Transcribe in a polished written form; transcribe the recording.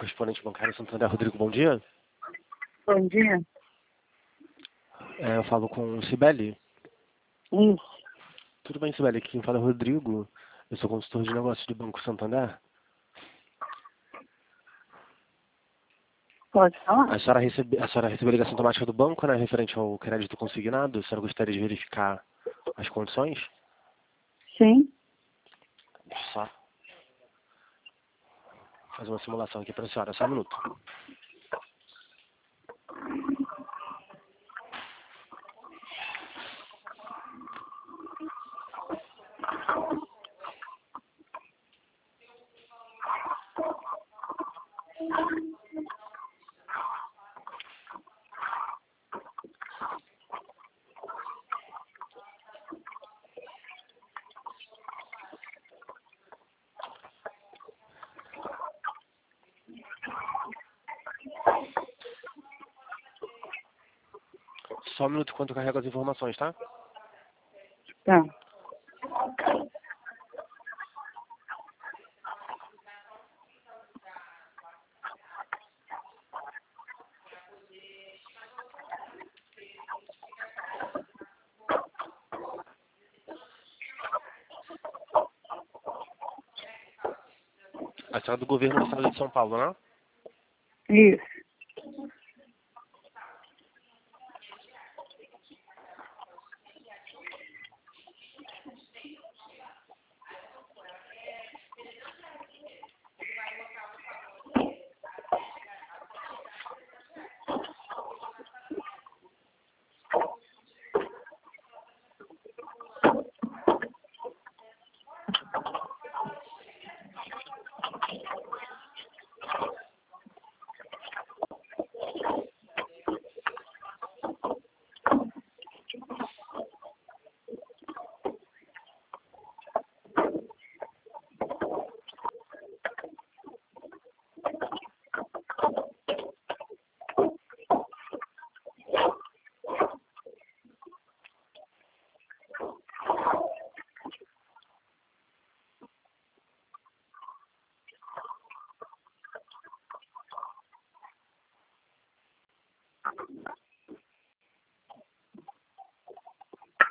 correspondente bancário Santander. Rodrigo, bom dia. Bom dia. Eu falo com o Cibele. Isso. Tudo bem, Cibele? Aqui quem fala é o Rodrigo. Eu sou consultor de negócios do Banco Santander. Pode falar? A senhora recebeu a ligação automática do banco, né, referente ao crédito consignado. A senhora gostaria de verificar as condições? Sim. Deixa eu só fazer uma simulação aqui para a senhora. Só um minuto. Só um minuto enquanto eu carrego as informações, tá? Tá. A senhora é do governo do estado de São Paulo, né? Isso.